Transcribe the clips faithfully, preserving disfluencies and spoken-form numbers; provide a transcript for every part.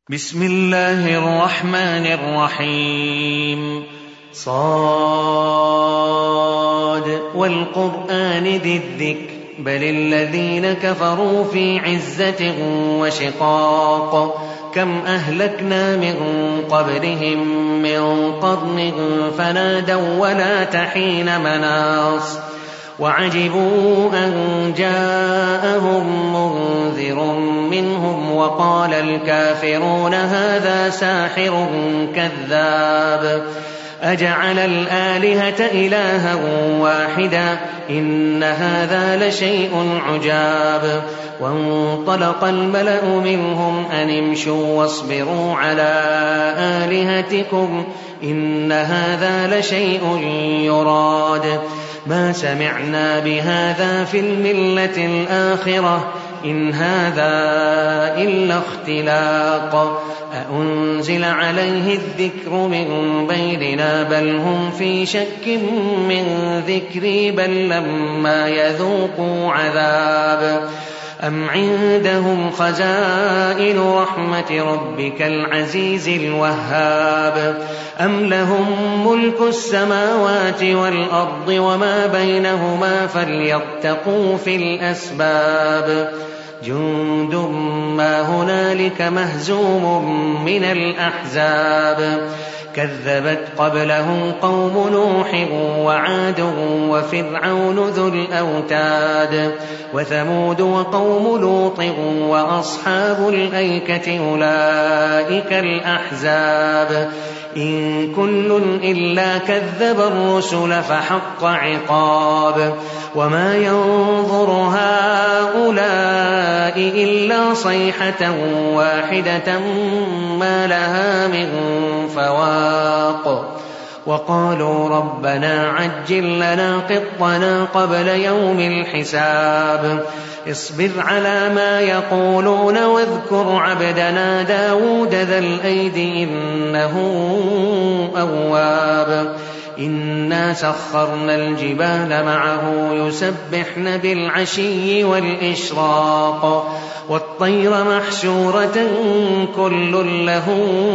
بسم الله الرحمن الرحيم. صاد والقرآن ذي الذكر بل الذين كفروا في عزة وشقاق كم أهلكنا من قبلهم من قرن فنادوا ولا تحين مناص وعجبوا أن جاءهم منذر منهم وقال الكافرون هذا ساحر كذاب أجعل الآلهة إلها واحدا إن هذا لشيء عجاب وانطلق الملأ منهم أن امشوا واصبروا على آلهتكم إن هذا لشيء يراد ما سمعنا بهذا في الملة الآخرة إن هذا إلا اختلاق أأنزل عليه الذكر من بيننا بل هم في شك من ذكري بل لما يذوقوا عذاب أم عندهم خزائن رحمة ربك العزيز الوهاب أم لهم ملك السماوات والأرض وما بينهما فليرتقوا في الأسباب جند ما هنالك مهزوم من الأحزاب كذبت قبلهم قوم نوح وعاد وفرعون ذو الأوتاد وثمود وقوم لوط وأصحاب الأيكة أولئك الأحزاب إن كل إلا كذب الرسل فحق عقاب وما ينظر هؤلاء إلا صيحة واحدة ما لها من فواق وقالوا ربنا عجل لنا قطنا قبل يوم الحساب اصبر على ما يقولون واذكر عبدنا داود ذا الأيد إنه أواب إنا سخرنا الجبال معه يسبحن بالعشي والإشراق والطير محشورة كل له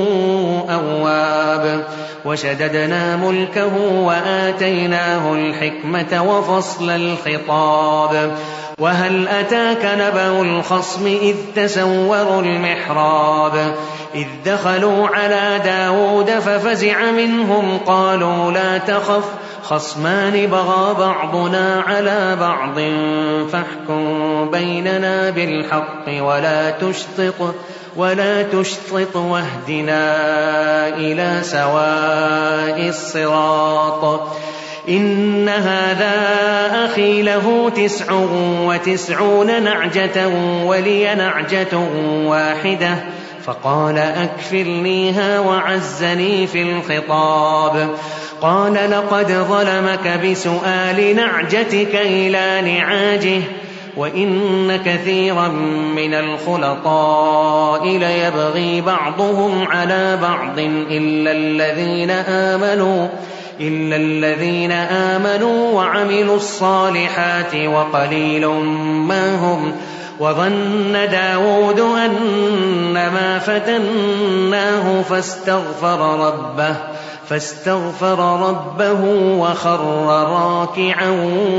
أواب وشددنا ملكه وآتيناه الحكمة وفصل الخطاب وهل أتاك نبأ الخصم إذ تسوروا المحراب إذ دخلوا على داود ففزع منهم قالوا لا تخف خصمان بغى بعضنا على بعض فاحكم بيننا بالحق ولا تشطط ولا تشطط واهدنا إلى سواء الصراط إن هذا أخي له تسع وتسعون نعجة ولي نعجة واحدة فقال أكفلنيها وعزني في الخطاب قال لقد ظلمك بسؤال نعجتك إلى نعاجه وإن كثيرا من الخلطاء ليبغي بعضهم على بعض إلا الذين آمنوا إلا الذين آمنوا وعملوا الصالحات وقليل ما هم وظن داود أنما فتناه فاستغفر ربه فاستغفر ربه وخر راكعا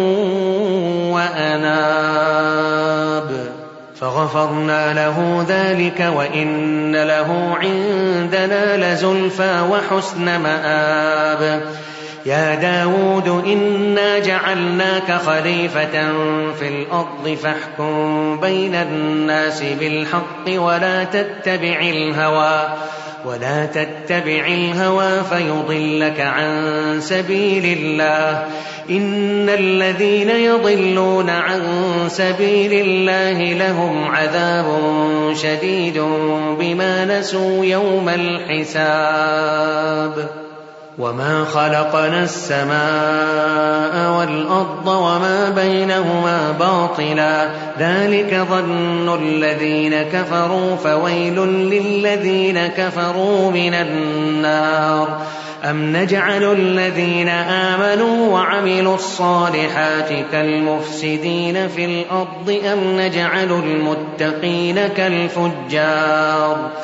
وأناب فغفرنا له ذلك وإن له عندنا لزلفى وحسن مآب يا داود إنا جعلناك خليفة في الأرض فاحكم بين الناس بالحق ولا تتبع الهوى ولا تتبع الهوى فيضلك عن سبيل الله إن الذين يضلون عن سبيل الله لهم عذاب شديد بما نسوا يوم الحساب وما خلقنا السماء والأرض وما بينهما باطلا ذلك ظن الذين كفروا فويل للذين كفروا من النار أم نجعل الذين آمنوا وعملوا الصالحات كالمفسدين في الأرض أم نجعل المتقين كالفجار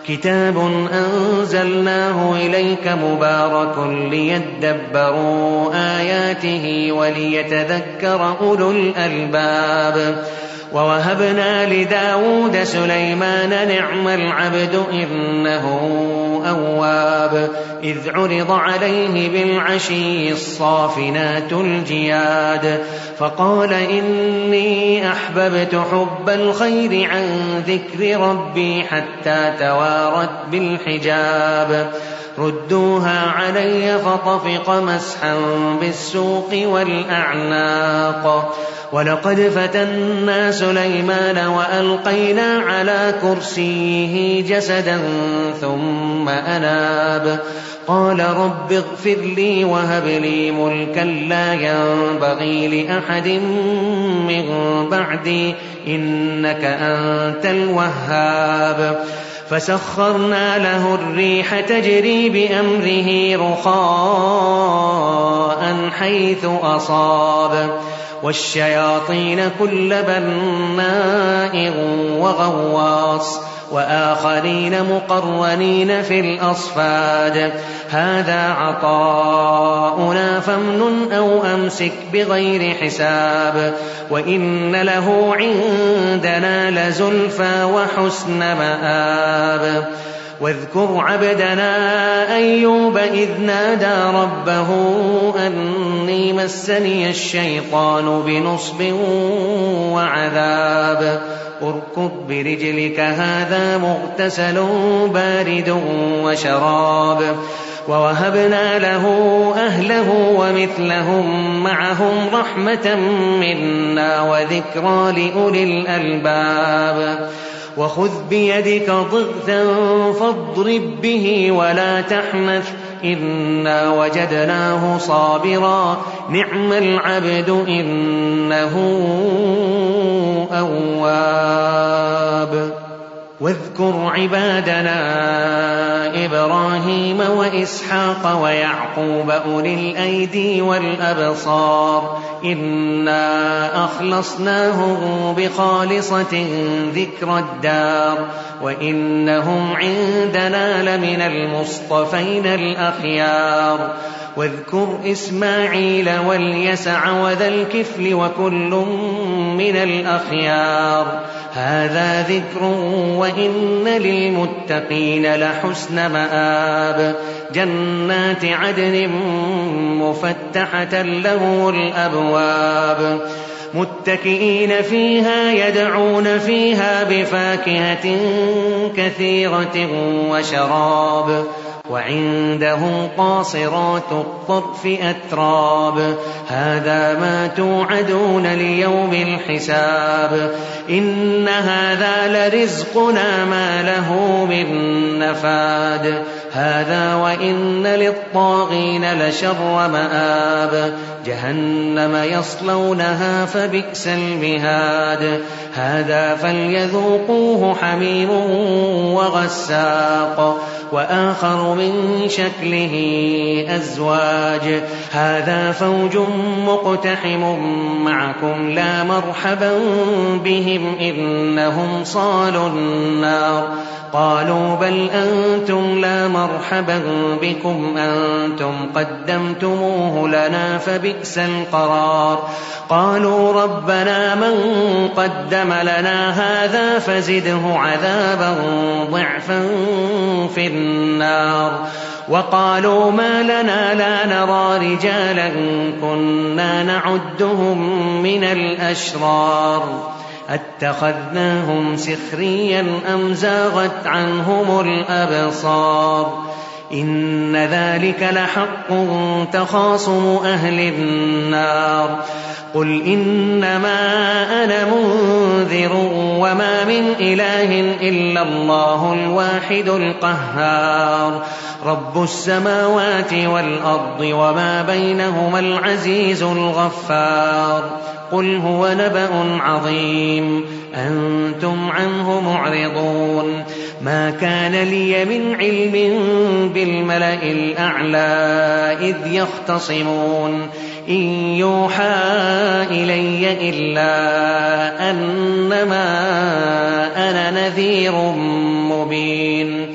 كتاب أنزلناه إليك مبارك ليدبروا آياته وليتذكر أولو الألباب ووهبنا لداود سليمان نعم العبد إنه أواب إذ عرض عليه بالعشي الصافنات الجياد فقال إني أحببت حب الخير عن ذكر ربي حتى توارت بالحجاب ردوها علي فطفق مسحا بالسوق والأعناق ولقد فتنا سليمان وألقينا على كرسيه جسدا ثم أناب قال رب اغفر لي وهب لي ملكا لا ينبغي لأحد من بعدي إنك أنت الوهاب فسخرنا له الريح تجري بأمره رخاء حيث أصاب والشياطين كل بناء وغواص وآخرين مقرنين في الأصفاد هذا عطاؤنا فامنن أو أمسك بغير حساب وإن له عندنا لزلفى وحسن مآب واذكر عبدنا أيوب إذ نادى ربه أني مسني الشيطان بنصب وعذاب اركض برجلك هذا مغتسل بارد وشراب ووهبنا له أهله ومثلهم معهم رحمة منا وذكرى لأولي الألباب وخذ بيدك ضغثا فاضرب به ولا تحنث إنا وجدناه صابرا نعم العبد إنه أواب واذكر عبادنا إبراهيم وإسحاق ويعقوب أولي الأيدي والأبصار إنا أخلصناهم بخالصة ذكر الدار وإنهم عندنا لمن المصطفين الأخيار واذكر إسماعيل واليسع وذا الكفل وكل من الأخيار هذا ذكر وإن للمتقين لحسن مآب جنات عدن مفتحة لهم الأبواب متكئين فيها يدعون فيها بفاكهة كثيرة وشراب وعندهم قاصرات الطرف أتراب هذا ما توعدون ليوم الحساب إن هذا لرزقنا ما له من نفاد هذا وإن للطاغين لشر مآب جهنم يصلونها فبئس المهاد هذا فليذوقوه حميم وغساق وآخر من شكله أزواج هذا فوج مقتحم معكم لا مرحبا بهم إنهم صالوا النار قالوا بل أنتم لا مرحبا بكم أنتم قدمتموه لنا فبئس القرار قالوا ربنا من قدم لنا هذا فزده عذابا ضعفا في النار وقالوا ما لنا لا نرى رجالا كنا نعدهم من الأشرار أتخذناهم سخريا أم زاغت عنهم الأبصار إن ذلك لحق تخاصم أهل النار قل إنما أنا منذر وما من إله إلا الله الواحد القهار رب السماوات والأرض وما بينهما العزيز الغفار قل هو نبأ عظيم أنتم عنه معرضون ما كان لي من علم بالملأ الأعلى إذ يختصمون إن يوحى إلي إلا أنما أنا نذير مبين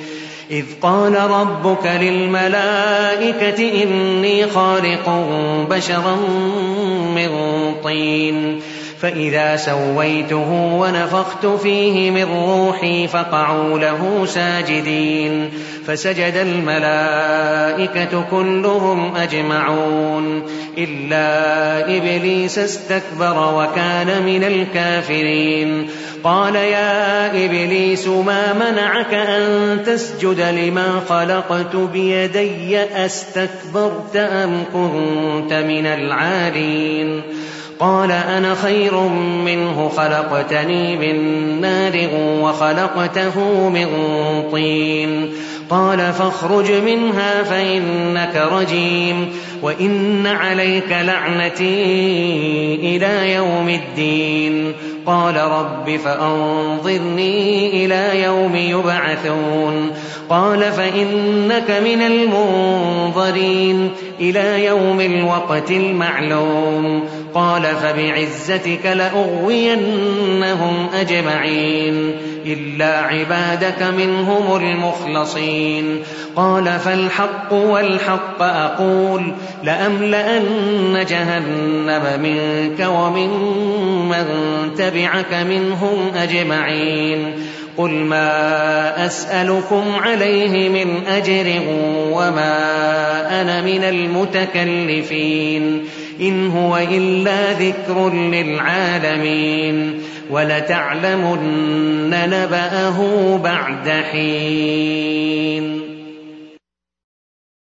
إذ قال ربك للملائكة إني خالق بشرا من طين فإذا سويته ونفخت فيه من روحي فقعوا له ساجدين فسجد الملائكة كلهم أجمعون إلا إبليس استكبر وكان من الكافرين قال يا إبليس ما منعك أن تسجد لما خلقت بيدي أستكبرت أم كنت من العالين قال أنا خير منه خلقتني من نار وخلقته من طين قال فاخرج منها فإنك رجيم وإن عليك لعنتي إلى يوم الدين قال رب فأنظرني إلى يوم يبعثون قال فإنك من المنظرين إلى يوم الوقت المعلوم قال فبعزتك لأغوينهم أجمعين إلا عبادك منهم المخلصين قال فالحق والحق أقول لأملأن جهنم منك ومن من تبعك منهم أجمعين قل ما أسألكم عليه من أجر وما أنا من المتكلفين إن هو إلا ذكر للعالمين ولتعلمن نبأه بعد حين.